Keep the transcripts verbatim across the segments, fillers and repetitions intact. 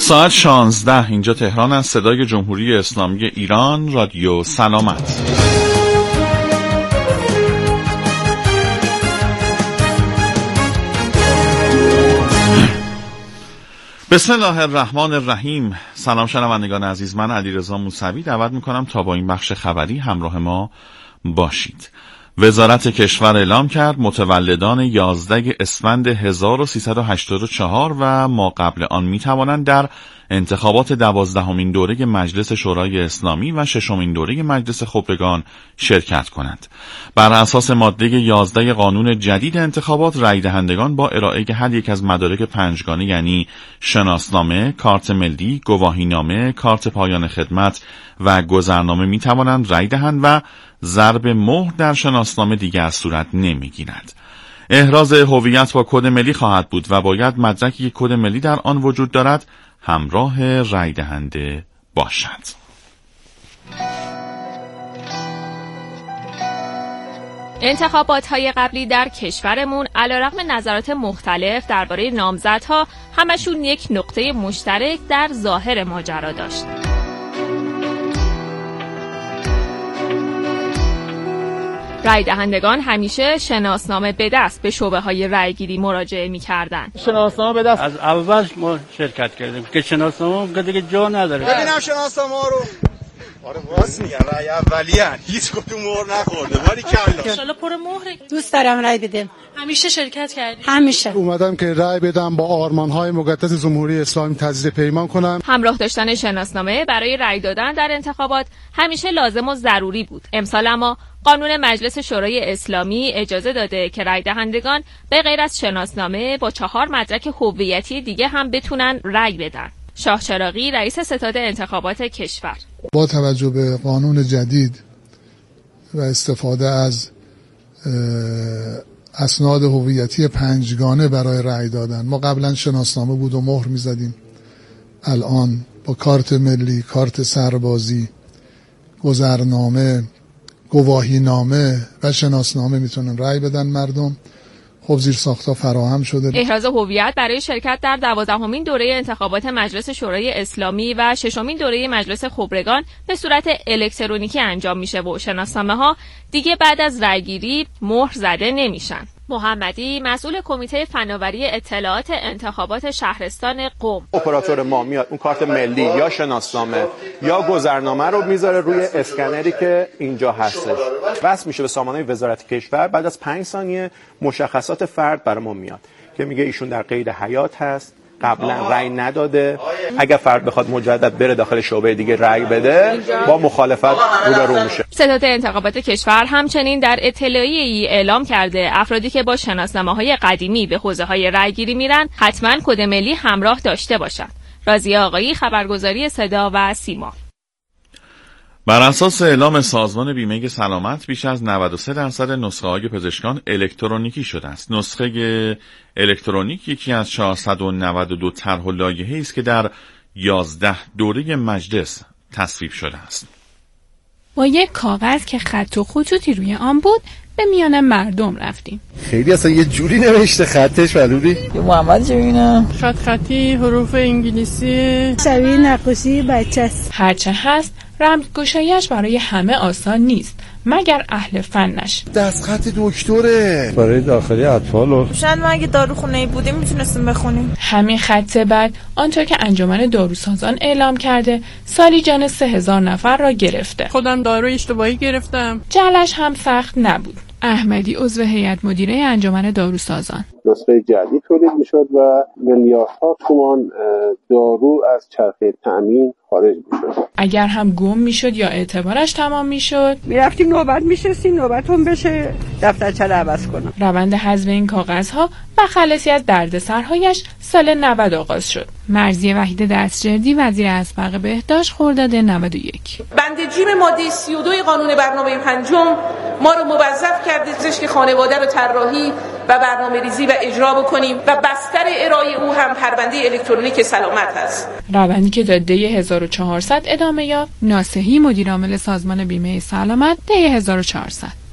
ساعت شانزده اینجا تهران است. صدای جمهوری اسلامی ایران، رادیو سلامت. بسم الله الرحمن الرحیم. سلام شنوندگان عزیز، من علیرضا موسوی دعوت میکنم تا با این بخش خبری همراه ما باشید. وزارت کشور اعلام کرد متولدان یازده اسفند هزار و سیصد و هشتاد و چهار و ما قبل آن می توانند در انتخابات دوازدهمین دوره مجلس شورای اسلامی و ششمین دوره مجلس خبرگان شرکت کنند. بر اساس ماده یازده قانون جدید انتخابات، رای دهندگان با ارائه هر یک از مدارک پنجگانه یعنی شناسنامه، کارت ملی، گواهینامه، کارت پایان خدمت و گذرنامه می توانند رای دهند و ضرب مهر در شناسنامه دیگر صورت نمیگیرد. احراز هویت با کد ملی خواهد بود و باید مدرکی که کد ملی در آن وجود دارد همراه رای دهنده باشد. انتخابات‌های قبلی در کشورمون علیرغم نظرات مختلف درباره نامزدها همشون یک نقطه مشترک در ظاهر ماجرا داشت. رای دهندگان همیشه شناسنامه به دست به شعبه‌های رایگیری مراجعه می‌کردند. شناسنامه به دست از اول ما شرکت کردیم که شناسنامه دیگه جا نداره. ببینم شناسنامه رو. آره واسه میگم رای اولیه هیچ کدوم مهر نخورده. ولی کلا ان شاءالله پر مهر. دوست دارم رای بدم. همیشه شرکت کردیم. همیشه اومدم که رای بدم، با آرمان‌های مقدس جمهوری اسلامی تجدید پیمان کنم. همراه داشتن شناسنامه برای رای دادن در انتخابات همیشه لازم و ضروری بود. امسال اما قانون مجلس شورای اسلامی اجازه داده که رای دهندگان به غیر از شناسنامه با چهار مدرک هویتی دیگه هم بتونن رای بدن. شاه چراغی رئیس ستاد انتخابات کشور: با توجه به قانون جدید و استفاده از اسناد هویتی پنجگانه برای رای دادن، ما قبلا شناسنامه بود و مهر می‌زدیم، الان با کارت ملی، کارت سربازی، گذرنامه، گواهینامه و شناسنامه میتونن رای بدن مردم. خب زیر ساختها فراهم شده. احراز هویت برای شرکت در دوازدهمین دوره انتخابات مجلس شورای اسلامی و ششمین دوره مجلس خبرگان به صورت الکترونیکی انجام میشه و شناسنامه ها دیگه بعد از رایگیری مهر زده نمیشن. محمدی مسئول کمیته فناوری اطلاعات انتخابات شهرستان قم: اپراتور ما میاد اون کارت ملی یا شناسنامه یا گذرنامه رو میذاره روی اسکنری که اینجا هستش، وصل میشه به سامانه وزارت کشور. بعد از پنج ثانیه مشخصات فرد برای ما میاد که میگه ایشون در قید حیات هست، قبلا رأی نداده، اگر فرد بخواد مجدد بره داخل شعبه دیگه رأی بده با مخالفت روبرو میشه. ستاد انتخابات کشور همچنین در اطلاعیه‌ای اعلام کرده افرادی که با شناسنامه‌های قدیمی به حوزه‌های رأیگیری میرن حتما کد ملی همراه داشته باشند. راضیه آقایی، خبرگزاری صدا و سیما. بر اساس اعلام سازمان بیمه سلامت بیش از نود و سه درصد نسخه های پزشکان الکترونیکی شده است. نسخه الکترونیک یکی از چهارصد و نود و دو طرح و لایحه‌ای است که در یازده دوره مجلس تصویب شده است. با یک کاغذ که خط و خطوطی روی آن بود به میان مردم رفتیم. خیلی اصلا یه جوری نوشته خطش ولوری. یه محمد چه ببینم؟ خط خطی، حروف انگلیسی، شبیه نقاشی بچه‌ست. هرچه هست رمزگشایی‌اش برای همه آسان نیست مگر اهل فنش. دستخط دکتره برای داخلی اطفال. شاید ما اگه داروخونه بودیم میتونستیم بخونیم. همین خط بعد آنطور که انجمن داروسازان اعلام کرده سالی جان سه هزار نفر را گرفته. خودم دارو اشتباهی گرفتم. جلش هم سخت نبود. احمدی عضو هیئت مدیره انجمن داروسازان: نسخه جدید تولید میشد و میلیاردها تومان دارو از چرخه تأمین خارج میشد. اگر هم گم میشد یا اعتبارش تمام میشد میرفتیم نوبت میشستیم نوبتون بشه دفترچه رو عوض کنم. روند حذف این کاغذها و خلاصی از دردسرهایش سال نود آغاز شد. مرضیه وحید دستجردی وزیر اسبق بهداشت خرداد نود و یک: بند جیم ماده سی و دو قانون برنامه پنجم ما رو موظف کرده پزشک خانواده رو طراحی و برنامه‌ریزی و اجرا بکنیم و بستر ارائه او هم پرونده الکترونیک سلامت است. روندی که تا دی هزار و چهارصد ادامه یافت. ناصحی مدیر عامل سازمان بیمه سلامت: دی هزار و چهارصد: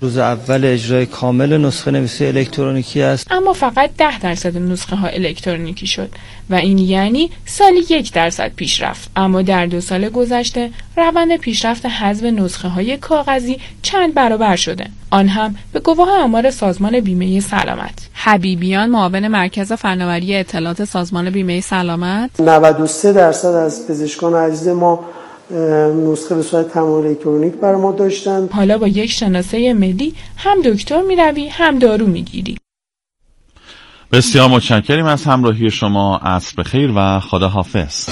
روز اول اجرای کامل نسخه نویسی الکترونیکی است، اما فقط ده درصد نسخه ها الکترونیکی شد و این یعنی سالی یک درصد پیشرفت. اما در دو سال گذشته روند پیشرفت حذف نسخه های کاغذی چند برابر شده، آن هم به گواه آمار سازمان بیمه سلامت. حبیبیان، معاون مرکز فناوری اطلاعات سازمان بیمه سلامت: نود و سه درصد از پزشکان عزیز ما نسخه به صورت تمام الکترونیک برای ما داشتن. حالا با یک شناسه ملی هم دکتر میروی هم دارو میگیری. بسیار متشکریم از همراهی شما. عصر بخیر و خدا حافظ.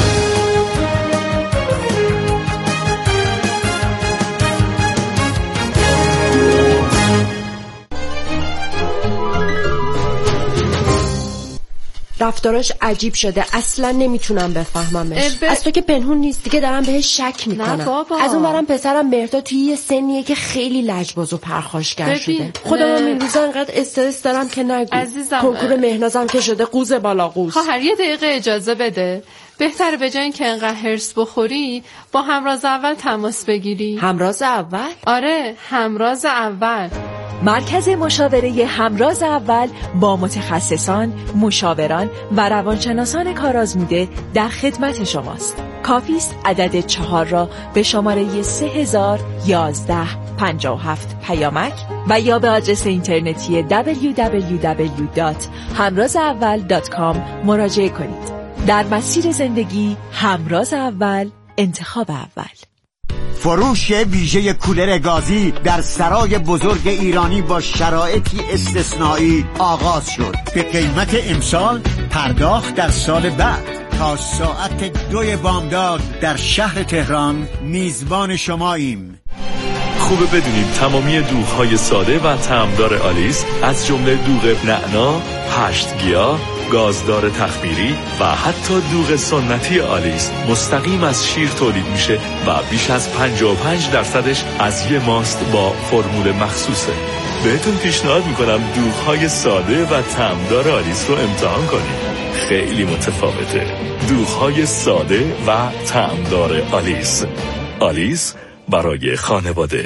رفتاراش عجیب شده، اصلا نمیتونم بفهممش. ب... از تو که پنهون نیست دیگه، دارم بهش شک میکنم. نه بابا. از اون برم پسرم مهرداد توی یه سنیه که خیلی لجباز و پرخاشگر شده. خودم این روزا انقدر استرس دارم که نگو. عزیزم، کنکور مهنازم که شده قوز بالا قوز. خواهر یه دقیقه اجازه بده. بهتره به جای اینکه انقدر هرس بخوری با همراز اول تماس بگیری. همراز اول؟ آره، همراز اول. مرکز مشاوره همراز اول با متخصصان، مشاوران و روانشناسان کارآزموده در خدمت شماست. کافی است عدد چهار را به شماره سه هزار و یازده پنجاه و هفت پیامک و یا به آدرس اینترنتی دبلیو دبلیو دبلیو دات همراز اول دات کام مراجعه کنید. در مسیر زندگی همراز اول، انتخاب اول. فروش ویژه کولر گازی در سرای بزرگ ایرانی با شرایطی استثنایی آغاز شد. به قیمت امسال، پرداخت در سال بعد. تا ساعت دوی بامداد در شهر تهران میزبان شماییم. خوبه بدونید تمامی دوغ‌های ساده و طعمدار آلیس از جمله دوغ نعنا، هشت گیاه، گازدار تخمیری و حتی دوغ سنتی آلیس مستقیم از شیر تولید میشه و بیش از پنجاه و پنج درصدش از یه ماست با فرمول مخصوصه. بهتون پیشنهاد میکنم دوغ‌های ساده و طعمدار آلیس رو امتحان کنید. خیلی متفاوته. دوغ‌های ساده و طعمدار آلیس. آلیس برای خانواده.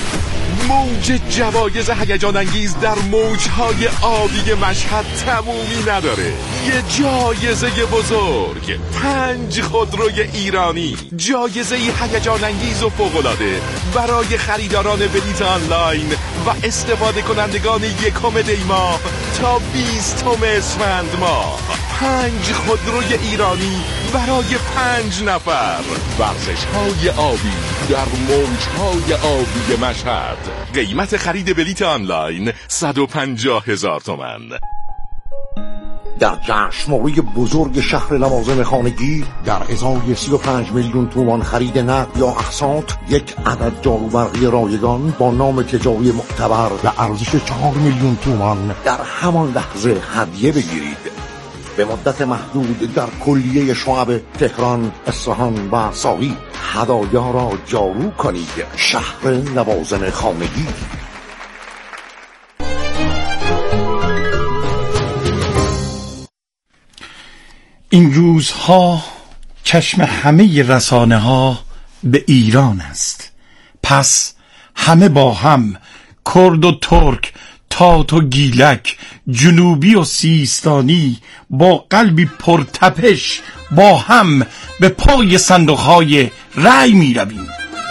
موج جوایز هیجان انگیز در موجهای آبی مشهد تمومی نداره. یه جایزه بزرگ، پنج خودروی ایرانی، جایزه هیجان انگیز و فوق‌العاده برای خریداران بلیط آنلاین و استفاده کنندگان یکم دی ماه تا بیستم اسفند ماه. پنج خودروی ایرانی برای پنج نفر. ورزش‌های آبی در موجهای آبی مشهد. قیمت خرید بلیط آنلاین صد و پنجاه هزار تومان. در جشنواره بزرگ شهر لوازم خانگی در ازای سی و پنج میلیون تومان خرید نقد یا اقساط، یک عدد جاروبرقی رایگان با نام تجاری معتبر به ارزش چهار میلیون تومان در همان لحظه هدیه بگیرید. به مدت محدود در کلیه شعب تهران، اصفهان و ساری هدایا را جارو کنید. شهر لوازم خانگی. این روزها چشم همه رسانه ها به ایران است. پس همه با هم، کرد و ترک، تات و گیلک، جنوبی و سیستانی، با قلبی پرتپش با هم به پای صندوقهای رأی می رویم.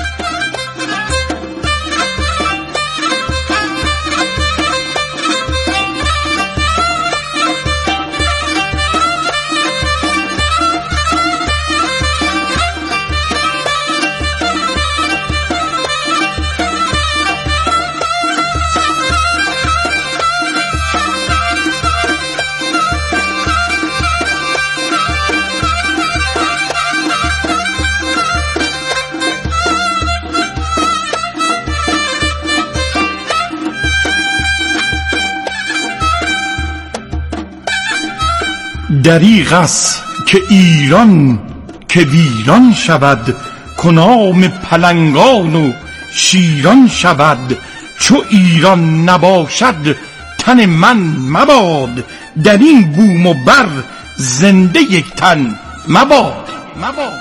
دریغ است که ایران که ویران شود، کنام پلنگان و شیران شود. چو ایران نباشد تن من مباد، در این بوم و بر زنده یک تن مباد مباد.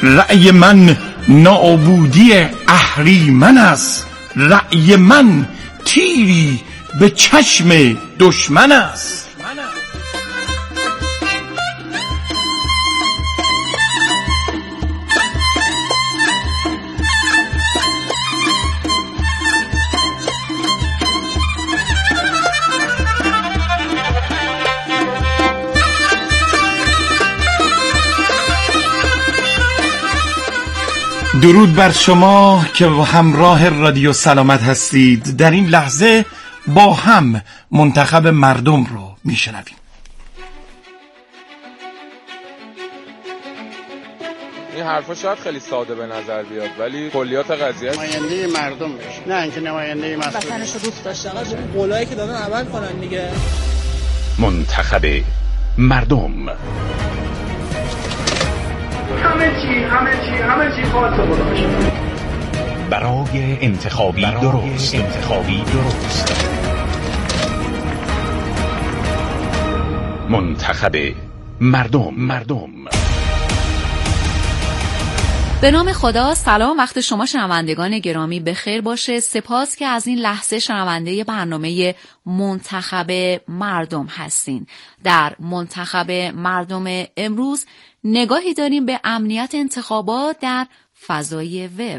رأی من نابودی اهریمن است، رأی من تیری به چشم دشمن است. درود بر شما که همراه رادیو سلامت هستید. در این لحظه با هم منتخب مردم رو میشنویم. این حرفا شاید خیلی ساده به نظر بیاد ولی کلیات قضیه نماینده مردم بشه، نه اینکه نماینده مسئول. وطنشو دوست داشته آقا جون، قولایی که دادن عمل کنن دیگه. منتخب مردم. همه چی همه چی همه چی خاص خدا باشه. برای انتخابی برای درست انتخابی درست منتخب مردم مردم. به نام خدا. سلام، وقت شما شنوندگان گرامی بخیر باشه. سپاس که از این لحظه شنونده برنامه منتخب مردم هستین. در منتخب مردم امروز نگاهی داریم به امنیت انتخابات در فضای وب.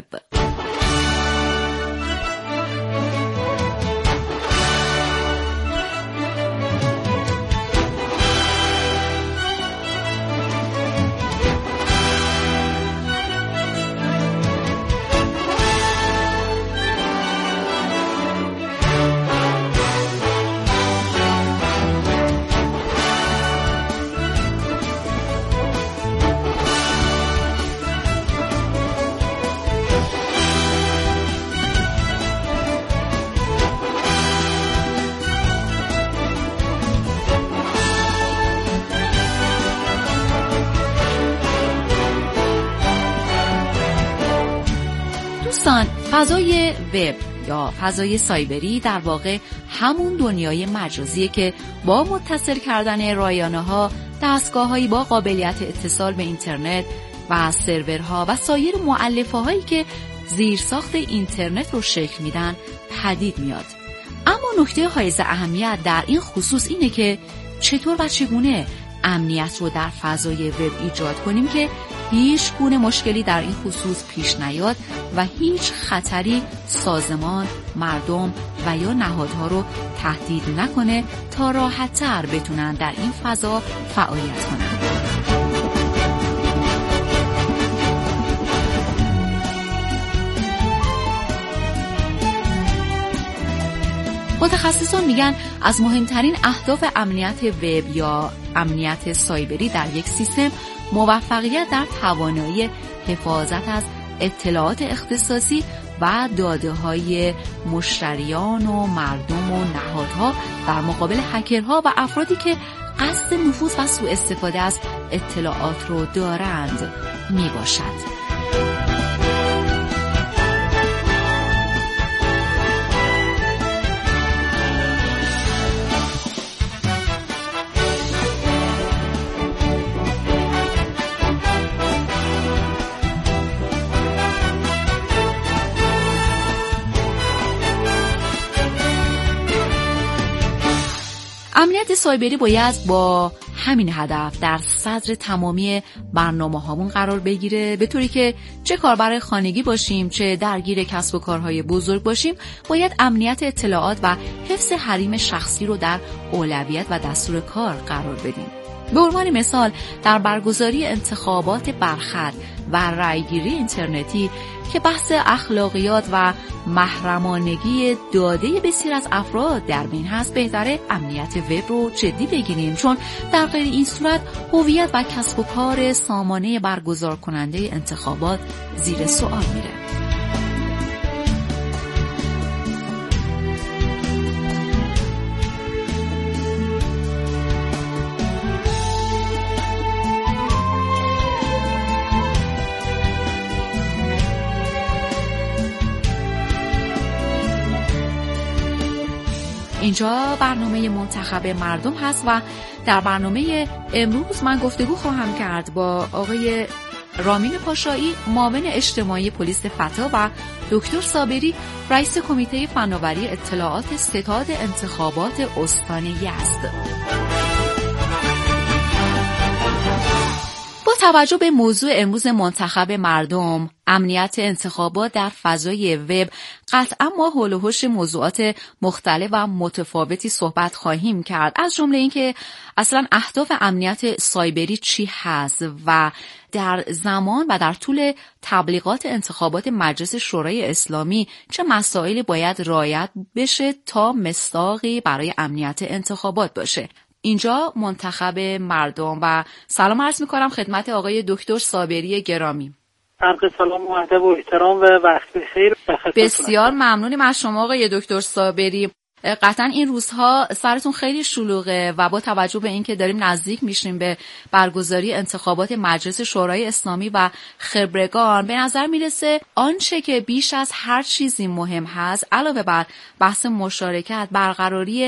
فضای وب یا فضای سایبری در واقع همون دنیای مجازیه که با متصل کردن رایانه‌ها، دستگاه‌هایی با قابلیت اتصال به اینترنت و سرورها و سایر مؤلفه‌هایی که زیرساخت اینترنت رو شکل میدن پدید میاد. اما نکته حائز اهمیت در این خصوص اینه که چطور و چگونه امنیت رو در فضای وب ایجاد کنیم که هیچ گونه مشکلی در این خصوص پیش نیاد و هیچ خطری سازمان، مردم و یا نهادها رو تهدید نکنه تا راحت‌تر بتونن در این فضا فعالیت کنن. متخصصان میگن از مهمترین اهداف امنیت وب یا امنیت سایبری در یک سیستم موفقیت در توانایی حفاظت از اطلاعات اختصاصی و داده‌های مشتریان و مردم و نهادها در مقابل هکرها و افرادی که قصد نفوذ و سوء استفاده از اطلاعات رو دارند می باشد. امنیت سایبری باید با همین هدف در صدر تمامی برنامه هامون قرار بگیره، به طوری که چه کاربر خانگی باشیم چه درگیر کسب و کارهای بزرگ باشیم باید امنیت اطلاعات و حفظ حریم شخصی رو در اولویت و دستور کار قرار بدیم. به عنوان مثال در برگزاری انتخابات برخط و رأیگیری اینترنتی که بحث اخلاقیات و محرمانگی داده بسیار از افراد در بین هست، بهتره امنیت وب رو جدی بگیریم، چون در غیر این صورت هویت و کسب و کار سامانه برگزار کننده انتخابات زیر سوال میره. اینجا برنامه منتخب مردم هست و در برنامه امروز من گفتگو خواهم کرد با آقای رامین پاشایی معاون اجتماعی پلیس فتا و دکتر صابری رئیس کمیته فناوری اطلاعات ستاد انتخابات استان یزد. با توجه به موضوع امروز منتخب مردم، امنیت انتخابات در فضای وب، قطعا ما حول و حوش موضوعات مختلف و متفاوتی صحبت خواهیم کرد، از جمله اینکه اصلا اهداف امنیت سایبری چی هست و در زمان و در طول تبلیغات انتخابات مجلس شورای اسلامی چه مسائلی باید رعایت بشه تا مصداقی برای امنیت انتخابات باشه. اینجا منتخب مردم و سلام عرض می‌کنم خدمت آقای دکتر صابری گرامی. عرض سلام و ادب و احترام و وقت بخیر. بسیار ممنونیم از شما آقای دکتر صابری. قطعا این روزها سرتون خیلی شلوغه و با توجه به اینکه داریم نزدیک میشیم به برگزاری انتخابات مجلس شورای اسلامی و خبرگان، به نظر میرسه آنچه که بیش از هر چیزی مهم هست علاوه بر بحث مشارکت، برقراری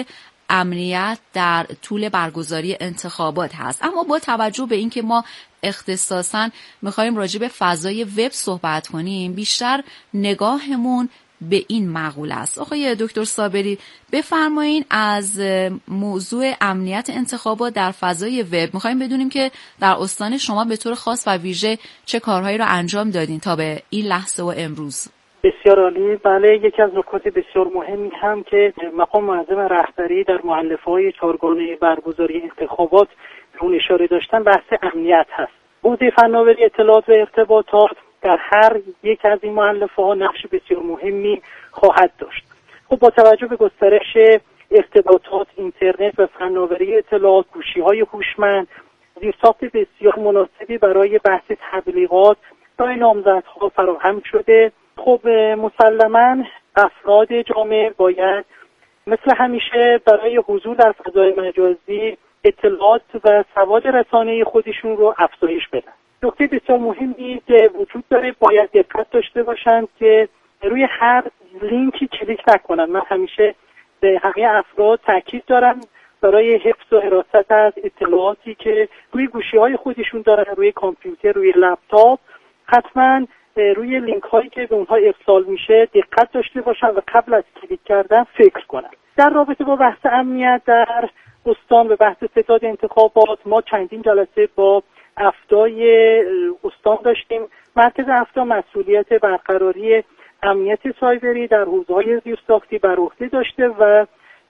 امنیت در طول برگزاری انتخابات هست. اما با توجه به اینکه ما اختصاصاً می‌خوایم راجع به فضای وب صحبت کنیم، بیشتر نگاهمون به این مقوله است. آقای دکتر صابری بفرمایین از موضوع امنیت انتخابات در فضای وب می‌خوایم بدونیم که در استان شما به طور خاص و ویژه چه کارهایی را انجام دادین تا به این لحظه و امروز. بسیار عالی. بله، یکی از نکات بسیار مهمی هم که مقام معظم رهبری در مؤلفه‌های چهارگانه برگزاری انتخابات اون اشاره داشتن بحث امنیت هست. حوزه فناوری اطلاعات و ارتباطات در هر یک از این مؤلفه‌ها نقش بسیار مهمی خواهد داشت. خب با توجه به گسترش ارتباطات، اینترنت و فناوری اطلاعات، گوشی‌های هوشمند، زیرساخت بسیار مناسبی برای بحث تبلیغات برای نامزدها فراهم شده. خب مسلماً افراد جامعه باید مثل همیشه برای حضور در فضای مجازی اطلاعات و سواد رسانه‌ای خودشون رو افزایش بدن. نکته بسیار مهمی که وجود داره، باید دقت داشته باشند که روی هر لینکی کلیک نکنن. من همیشه به همه افراد تاکید دارم برای حفظ و حراست از اطلاعاتی که روی گوشی‌های خودشون دارن، روی کامپیوتر، روی لپتاپ، حتماً روی لینک هایی که به اونها ارسال میشه دقت داشته باشن و قبل از کلیک کردن فکر کنن. در رابطه با بحث امنیت در استان و بحث ستاد انتخابات، ما چندین جلسه با افتای استان داشتیم. مرکز افتا مسئولیت برقراری امنیت سایبری در حوزه‌های زیرساختی بر عهده داشته و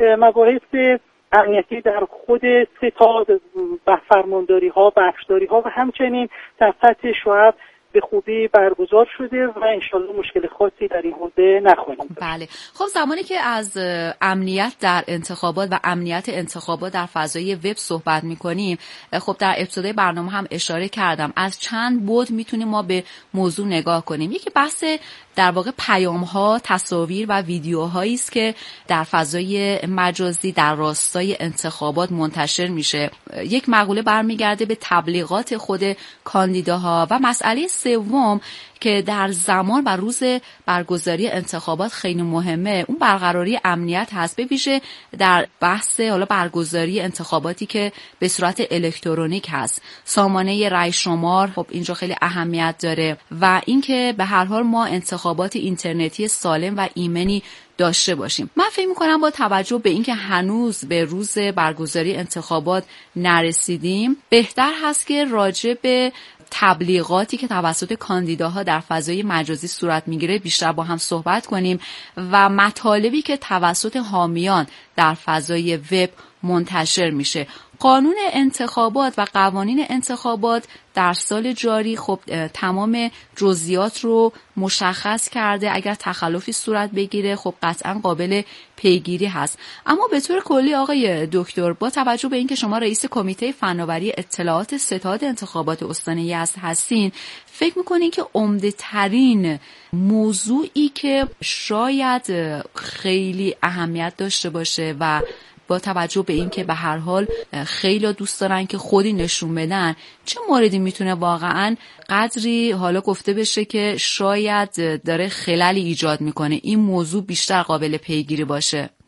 مباحث امنیتی در خود ستاد، فرمانداری ها، بخشداری ها و همچنین در سطح شعب به خوبی برگزار شده و انشالله مشکل خاصی در این حوزه نخواهیم. بله. خب زمانی که از امنیت در انتخابات و امنیت انتخابات در فضای وب صحبت می‌کنیم، خب در ابتدای برنامه هم اشاره کردم از چند بعد میتونیم ما به موضوع نگاه کنیم. یکی بحث در واقع پیام‌ها، تصاویر و ویدیوهایی است که در فضای مجازی در راستای انتخابات منتشر میشه. یک مقوله برمیگرده به تبلیغات خود کاندیداها و مسئله سوم که در زمان و روز برگزاری انتخابات خیلی مهمه، اون برقراری امنیت هست، به ویژه در بحث حالا برگزاری انتخاباتی که به صورت الکترونیک هست. سامانه رای شمار خب اینجا خیلی اهمیت داره و اینکه به هر حال ما انتخابات اینترنتی سالم و ایمنی داشته باشیم. من فکر می‌کنم با توجه به اینکه هنوز به روز برگزاری انتخابات نرسیدیم، بهتر هست که راجع به تبلیغاتی که توسط کاندیداها در فضای مجازی صورت میگیره بیشتر با هم صحبت کنیم و مطالبی که توسط حامیان در فضای وب منتشر میشه. قانون انتخابات و قوانین انتخابات در سال جاری خب تمام جزئیات رو مشخص کرده. اگر تخلفی صورت بگیره خب قطعا قابل پیگیری هست. اما به طور کلی آقای دکتر، با توجه به اینکه شما رئیس کمیته فناوری اطلاعات ستاد انتخابات استان یزد هستین، فکر میکنین که عمده ترین موضوعی که شاید خیلی اهمیت داشته باشه و با توجه به اینکه به هر حال خیلی دوست دارن که خودی نشون بدن، چه موردی میتونه واقعا قدری حالا گفته بشه که شاید داره خللی ایجاد میکنه این موضوع بیشتر قابل پیگیری باشه؟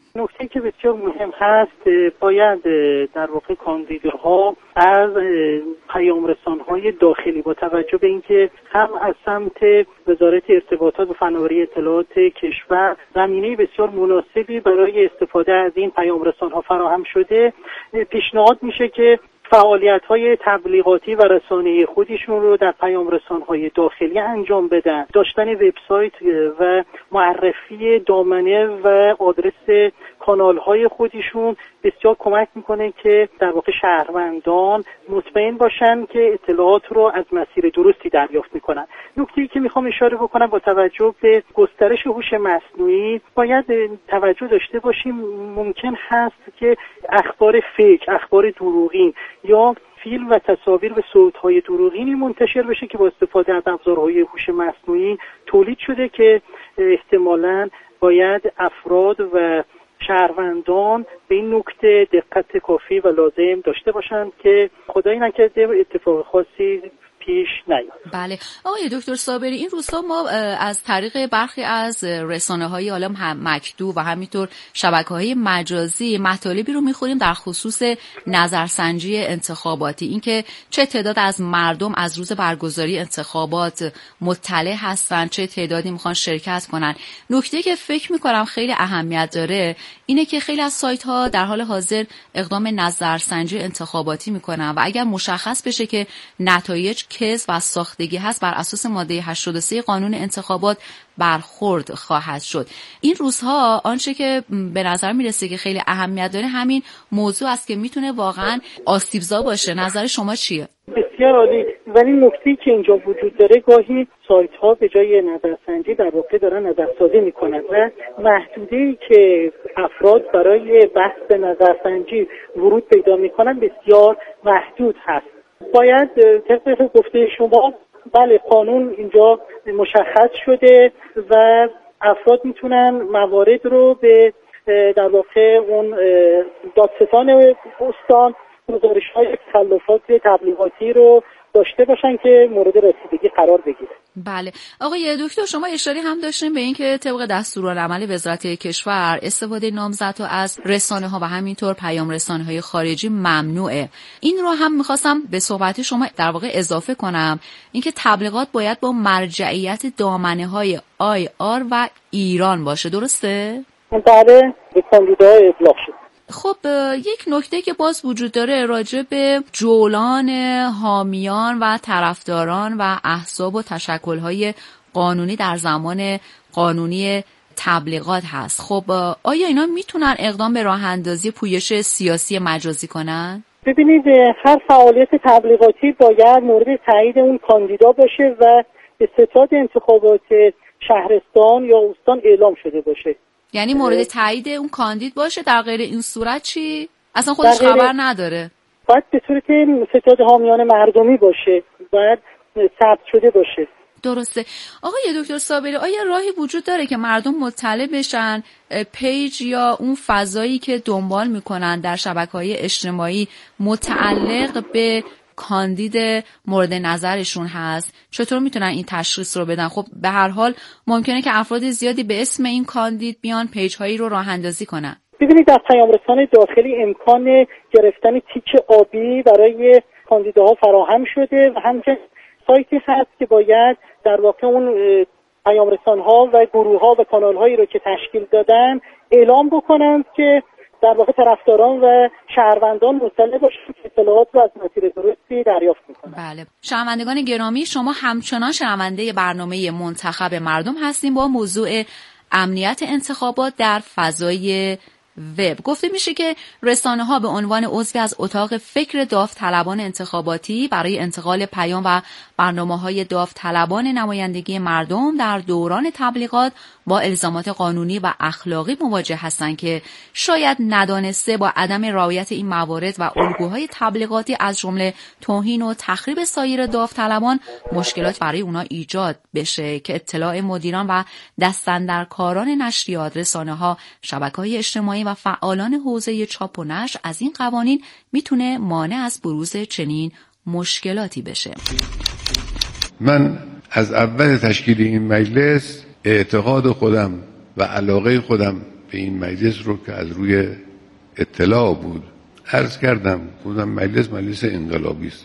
نکته که بسیار مهم هست، باید در واقع کاندیداها از پیام‌رسان‌های داخلی با توجه به اینکه هم از سمت وزارت ارتباطات و فناوری اطلاعات کشور زمینه بسیار مناسبی برای استفاده از این پیام‌رسان‌ها فراهم شده، پیشنهاد میشه که فعالیت‌های تبلیغاتی و رسانه‌ای خودشون رو در پیام‌رسان‌های داخلی انجام بدن. داشتن وبسایت و معرفی دامنه و آدرس کانال‌های خودشون بسیار کمک میکنه که در واقع شهروندان مطمئن باشن که اطلاعات رو از مسیر درستی دریافت میکنن. نکته‌ای که میخوام اشاره بکنم، با توجه به گسترش هوش مصنوعی باید توجه داشته باشیم ممکن هست که اخبار فیک، اخبار دروغین یا فیلم و تصاویر و صوت‌های دروغینی منتشر بشه که با استفاده از ابزارهای هوش مصنوعی تولید شده که احتمالاً باید افراد و شهروندان به این نکته دقت کافی و لازم داشته باشند که خدایی نکرده اتفاق خاصی پیش نیاد. بله آقای دکتر صابری، این روزها ما از طریق برخی از رسانه‌های عالم هم مکتوب و همینطور شبکه‌های مجازی مطالبی رو می‌خونیم در خصوص نظرسنجی انتخاباتی، اینکه چه تعداد از مردم از روز برگزاری انتخابات مطلع هستن، چه تعدادی میخوان شرکت کنن. نکته که فکر می‌کنم خیلی اهمیت داره اینه که خیلی از سایت‌ها در حال حاضر اقدام نظرسنجی انتخاباتی می‌کنن و اگر مشخص بشه که نتایج کذب و ساختگی هست، بر اساس ماده هشتاد و سه قانون انتخابات برخورد خواهد شد. این روزها آنچه که به نظر میرسه که خیلی اهمیت داره همین موضوع است که میتونه واقعا آسیبزا باشه. نظر شما چیه؟ بسیار عالی. ولی نکته‌ای که اینجا وجود داره، گاهی سایت ها به جای نظرسنجی در واقع دارن نظرسازی میکنن و محدوده‌ای که افراد برای بحث به نظرسنجی ورود پیدا میکنن بسیار محدود هست. باید طبق گفته شما، بله قانون اینجا مشخص شده و افراد میتونن موارد رو به در واقع اون دادستان استان گزارش‌های تخلفات تبلیغاتی رو داشته باشن که مورد رسیدگی قرار بگیره. بله آقای دکتر، شما اشاره هم داشتین به اینکه طبق دستورالعمل وزارت کشور استفاده نامزدها از رسانه‌ها و همینطور پیام رسانه‌های خارجی ممنوعه. این رو هم می‌خواستم به صحبت شما در واقع اضافه کنم، اینکه تبلیغات باید با مرجعیت دامنه‌های آی آر و ایران باشه، درسته؟ بله، به کاندیداها ابلاغ شد. خب یک نکته که باز وجود داره راجع به جولان حامیان و طرفداران و احزاب و تشکل‌های قانونی در زمان قانونی تبلیغات هست. خب آیا اینا میتونن اقدام به راه اندازی پویش سیاسی مجازی کنن؟ ببینید، هر فعالیت تبلیغاتی باید مورد تایید اون کاندیدا باشه و به ستاد انتخابات شهرستان یا استان اعلام شده باشه. یعنی مورد تایید اون کاندید باشه، در غیر این صورت چی؟ اصلا خودش خبر نداره. باید به صورت ستاد حامیان مردمی باشه، باید ثبت شده باشه. درسته. آقای دکتر صابری، آیا راهی وجود داره که مردم مطلع بشن پیج یا اون فضایی که دنبال میکنن در شبکه‌های اجتماعی متعلق به کاندید مورد نظرشون هست؟ چطور میتونن این تشخیص رو بدن؟ خب به هر حال ممکنه که افراد زیادی به اسم این کاندید بیان پیج‌هایی رو راه اندازی کنن. ببینید، در پیام‌رسان داخلی امکان گرفتن تیک آبی برای کاندیداها فراهم شده و همچنین سایتی هست که باید در واقع اون پیام‌رسان‌ها و گروه‌ها و کانال‌هایی رو که تشکیل دادن اعلام بکنند که در واقع طرفداران و شهروندان مطلع باشن که اطلاعات رو از مسیر درستی دریافت میکنن. بله. شنوندگان گرامی، شما همچنان شنونده برنامه منتخب مردم هستیم با موضوع امنیت انتخابات در فضای وب. گفته میشه که رسانه‌ها به عنوان عضوی از اتاق فکر داوطلبان انتخاباتی برای انتقال پیام و برنامه‌های داوطلبان نمایندگی مردم در دوران تبلیغات با الزامات قانونی و اخلاقی مواجه هستند که شاید ندانسته با عدم رعایت این موارد و الگوهای تبلیغاتی از جمله توهین و تخریب سایر داوطلبان مشکلات برای اونا ایجاد بشه که اطلاع مدیران و دستاندرکاران نشریات، رسانه‌ها، شبکه‌های اجتماعی و فعالان حوزه چاپ و نشر از این قوانین میتونه مانع از بروز چنین مشکلاتی بشه. من از اول تشکیل این مجلس اعتقاد خودم و علاقه خودم به این مجلس رو که از روی اطلاع بود عرض کردم، بودم مجلس مجلس انقلابی است.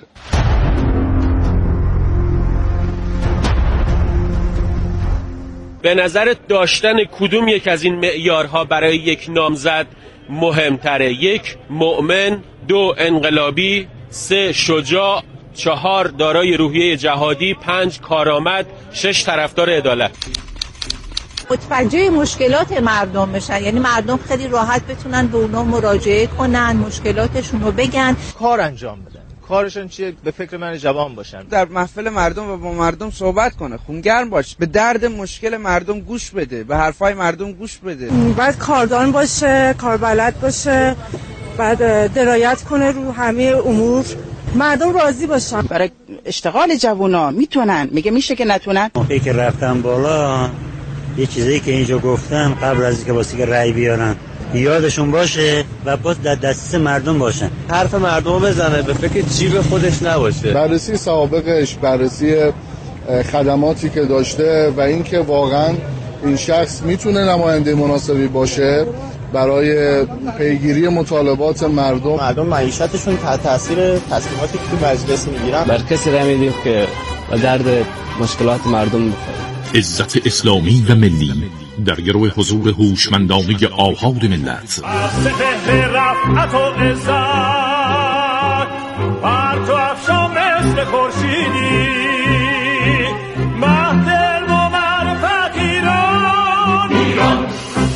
به نظرت داشتن کدوم یک از این معیارها برای یک نامزد مهمتره؟ یک، مؤمن، دو، انقلابی، سه، شجاع، چهار، دارای روحیه جهادی، پنج، کارآمد، شش، طرفدار عدالت. متوجه مشکلات مردم بشن، یعنی مردم خیلی راحت بتونن به اونا مراجعه کنن، مشکلاتشون رو بگن، کار انجام بدن. کارشون چیه؟ به فکر من جوان باشن، در محفل مردم و با مردم صحبت کنه، خونگرم باش، به درد مشکل مردم گوش بده، به حرفای مردم گوش بده. باید کاردان باشه، کاربلد باشه، بعد درایت کنه رو همه امور، مردم راضی باشن. برای اشتغال جوونا میتونن، میگه میشه که نتونن. موقعی که رفتن بالا یه چیزایی که اینجا گفتن قبل از اینکه واسه که رأی بیارن یادشون باشه و باز در دسترس مردم باشن. حرف مردم رو بزنه، به فکر جیب خودش نباشه. بررسی سوابقش، بررسی خدماتی که داشته و اینکه واقعا این شخص میتونه نماینده مناسبی باشه برای پیگیری مطالبات مردم. مردم معیشتشون تحت تاثیر تصمیماتی که تو مجلس میگیرن. بر کسی رای میدیم که به درد مشکلات مردم بخوره. عزت اسلامی و ملی در گروه حضور هوشمندانه آحاد ملت. سپهر رفعت و عزت بر تو افشان مثل خورشیدی، مهدل و من فقیران ایران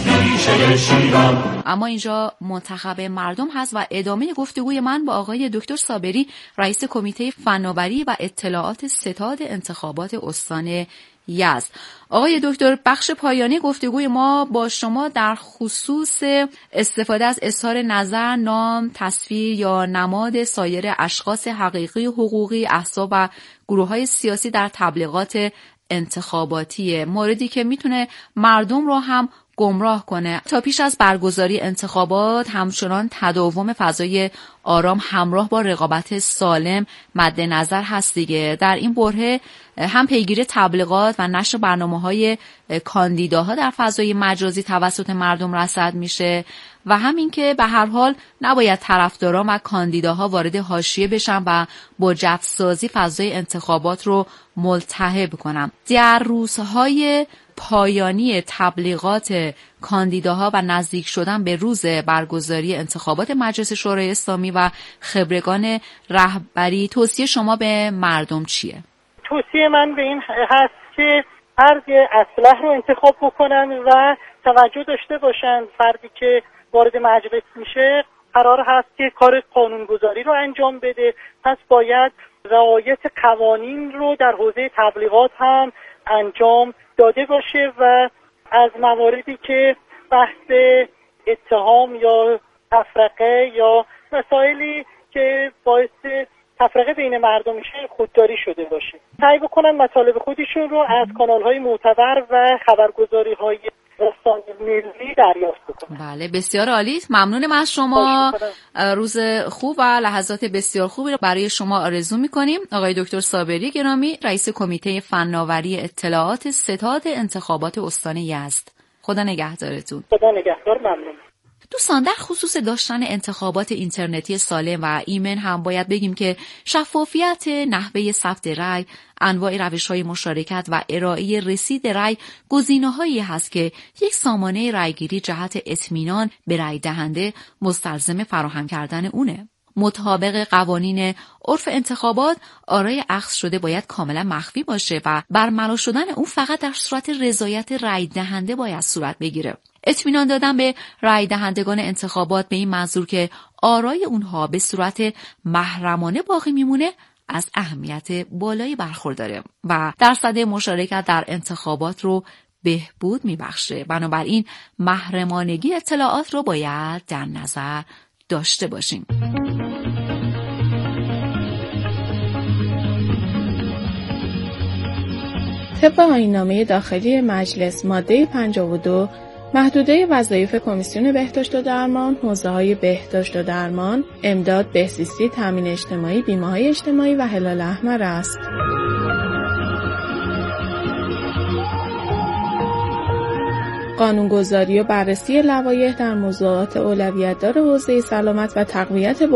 ریشه شیران. اما اینجا منتخب مردم هست و ادامه گفتگوی من با آقای دکتر صابری، رئیس کمیته فناوری و اطلاعات ستاد انتخابات استان یزد. آقای دکتر، بخش پایانی گفتگوی ما با شما در خصوص استفاده از اظهار نظر، نام، تصویر یا نماد سایر اشخاص حقیقی حقوقی، احزاب و گروه‌های سیاسی در تبلیغات انتخاباتی، موردی که میتونه مردم رو هم گمراه کنه. تا پیش از برگزاری انتخابات همچنان تداوم فضای آرام همراه با رقابت سالم مد نظر هست دیگه. در این بره هم پیگیری تبلیغات و نشر برنامه‌های کاندیداها در فضای مجازی توسط مردم رصد میشه و همین که به هر حال نباید طرفداران و کاندیداها وارد حاشیه بشن و با جفسازی فضای انتخابات رو ملتهب کنن. در روزهای پایانی تبلیغات کاندیداها و نزدیک شدن به روز برگزاری انتخابات مجلس شورای اسلامی و خبرگان رهبری، توصیه شما به مردم چیه؟ توصیه من به این هست که فرد اصلح رو انتخاب بکنن و توجه داشته باشن فردی که وارد مجلس میشه قرار هست که کار قانونگذاری رو انجام بده، پس باید رعایت قوانین رو در حوزه تبلیغات هم انجام داده باشه و از مواردی که بحث اتهام یا تفرقه یا مسائلی که باعث تفرقه بین مردم میشه خودداری شده باشه. سعی بکنن مطالب خودشون رو از کانال‌های معتبر و خبرگزاری‌های رسانه‌ای ملی دریافت بکنن. بله، بسیار عالی. ممنونم از شما. روز خوب و لحظات بسیار خوبی رو برای شما آرزو می‌کنیم. آقای دکتر صابری گرامی، رئیس کمیته فناوری اطلاعات ستاد انتخابات استان یزد. خدا نگهدارتون. خدا نگهدار. ممنون. دوستان، در خصوص داشتن انتخابات اینترنتی سالم و ایمن هم باید بگیم که شفافیت نحوه ثبت رأی، انواع روش‌های مشارکت و ارائه رسید رأی گزینه‌هایی هست که یک سامانه رأیگیری جهت اطمینان به رأی دهنده مستلزم فراهم کردن اونه. مطابق قوانین عرف انتخابات، آرای اخذ شده باید کاملا مخفی باشه و برملا شدن اون فقط در صورت رضایت رأی دهنده باید صورت بگیره. اطمینان دادن به رأی دهندگان انتخابات به این منظور که آرای اونها به صورت محرمانه باقی میمونه از اهمیت بالایی برخورداره و درصد مشارکت در انتخابات رو بهبود میبخشه. بنابراین محرمانگی اطلاعات رو باید در نظر داشته باشیم. طبق آیین‌نامه داخلی مجلس ماده پنجاه و دو، محدوده وظایف کمیسیون بهداشت و درمان، حوزه‌های بهداشت و درمان، امداد بهزیستی، تامین اجتماعی، بیمه‌های اجتماعی و هلال احمر است. قانونگذاری و بررسی لوایح در موضوعات اولویت‌دار حوزه سلامت و تقویت